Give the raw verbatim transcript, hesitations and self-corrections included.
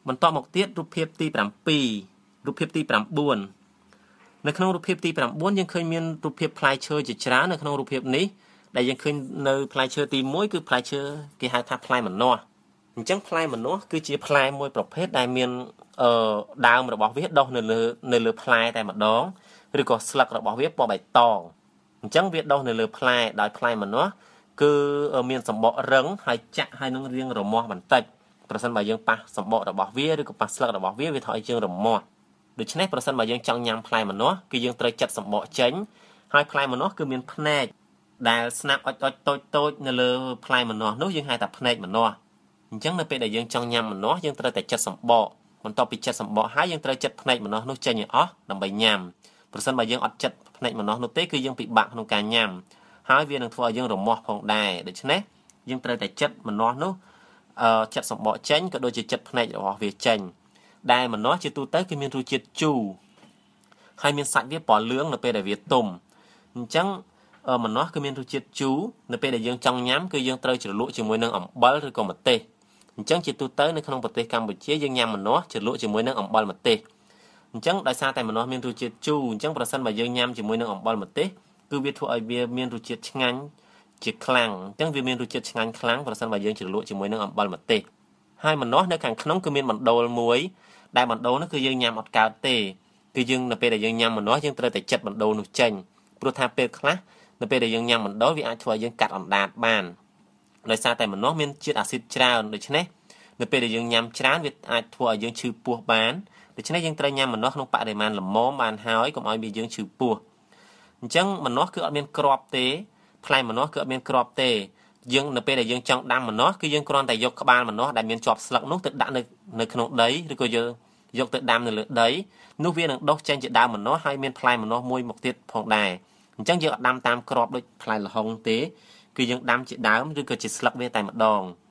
បន្តមកទៀតរូបភាពទីប្រាំពីររូបភាពទីប្រាំបួននៅក្នុងរូបភាពទីប្រាំបួនយើងឃើញមានរូបភាពផ្លែឈើជាច្រើននៅក្នុងរូបភាពនេះដែលយើងឃើញនៅផ្លែឈើទីមួយគឺផ្លែឈើគេហៅថាផ្លែម្នាស់អញ្ចឹងផ្លែម្នាស់គឺជាផ្លែមួយប្រភេទដែលមានអឺដើមរបស់វាដុះនៅលើនៅលើផ្លែតែម្ដងឬក៏ស្លឹករបស់វាពណ៌បៃតងអញ្ចឹងវាដុះនៅលើផ្លែដោយផ្លែម្នាស់គឺមានសម្បករឹងហើយចាក់ហើយនឹងរាងរមាស់បន្តិចប្រសិនបើយើងប៉ះសម្បករបស់វាឬក៏ប៉ះស្លឹករបស់វាវាធ្វើឲ្យយើងរមាស់ដូច្នេះប្រសិនបើយើងចង់ញ៉ាំផ្លែម្នាស់គឺយើងត្រូវចិតសម្បកចេញហើយផ្លែម្នាស់គឺមានភ្នែកដែលស្នាប់អុចអុចតូចតូចនៅលើផ្លែម្នាស់នោះយើងហៅថាភ្នែកម្នាស់អញ្ចឹងនៅពេលដែលយើងចង់ញ៉ាំម្នាស់យើងត្រូវតែចិតសម្បកបន្ទាប់ពីចិតសម្បកហើយយើងត្រូវចិតភ្នែកម្នាស់នោះចេញឲ្យអស់ដើម្បីញ៉ាំប្រសិនបើយើងអត់ចិតភ្នែកម្នាស់នោះទេគឺយើងពិបាកក្នុងការញ៉ាំហើយវានឹងធ្វើឲ្យយើងរមាស់ផងដែរដូច្នេះយើងត្រូវតែចិតម្នាស់នោះអឺចិតសម្បកចេញក៏ដូចជាចិតភ្នែករបស់វាចេញដែលម្នាស់ជាទូទៅគឺមានរសជាតិជូរហើយមានសាច់វាពណ៌លឿងនៅពេលដែលវាទុំអញ្ចឹងម្នាស់គឺមានរសជាតិជូរនៅពេលដែលយើងចង់ញ៉ាំគឺយើងត្រូវជ្រលក់ជាមួយនឹងអំបិលឬក៏ម្ទេសអញ្ចឹងជាទូទៅនៅក្នុងប្រទេសកម្ពុជាយើងញ៉ាំម្នាស់ជ្រលក់ជាមួយនឹងអំបិលម្ទេសអញ្ចឹងដោយសារតែម្នាស់មានរសជាតិជូរអញ្ចឹងប្រសិនបើយើងញ៉ាំជាមួយនឹងអំបិលម្ទេសគឺវាធ្វើឲ្យវាមានរសជាតិឆ្ងាញ់ជាខ្លាំងអញ្ចឹងវាមានរសជាតិឆ្ងាញ់ខ្លាំងប្រសិនបើយើងជ្រលក់ជាមួយនឹងអំបិលម្ទេសហើយម្នាស់នៅខាងក្នុងគឺមានបណ្ដូលមួយដែលបណ្ដូលនោះគឺយើងញ៉ាំអត់កើតទេគឺយើងនៅពេលដែលយើងញ៉ាំម្នាស់យើងត្រូវតែចិតបណ្ដូលនោះចេញព្រោះថាពេលខ្លះនៅពេលដែលយើងញ៉ាំបណ្ដូលវាអាចធ្វើឲ្យយើងកាត់អណ្ដាតបានដោយសារតែម្នាស់មានជាតិអាស៊ីតច្រើនដូច្នេះនៅពេលដែលយើងញ៉ាំច្រើនវាអាចធ្វើឲ្យយើងឈឺពោះបានដូច្នេះយើងត្រូវញ៉ាំម្នាស់ក្នុងបរិមាណល្មមបានហើយកុំឲ្យវាយើងឈឺពោះអញ្ចឹងម្នាស់គឺអត់មានគ្រាប់ទេផ្លែម្នាស់គឺអត់មានគ្រាប់ទេយើងនៅពេលដែលយើងចង់ដាំម្នាស់គឺយើងគ្រាន់តែយកក្បាលម្នាស់ដែលមានជាប់ស្លឹកនោះទៅដាក់នៅនៅក្នុងដីឬក៏យើងយកទៅដាំនៅលើដីនោះវានឹងដុះចេញជាដើមម្នាស់ហើយមានផ្លែម្នាស់មួយមកទៀតផងដែរអញ្ចឹងយើងអត់ដាំតាមគ្រាប់ដូចផ្លែល្ហុងទេគឺយើងដាំជាដើមឬក៏ជាស្លឹកវាតែម្ដង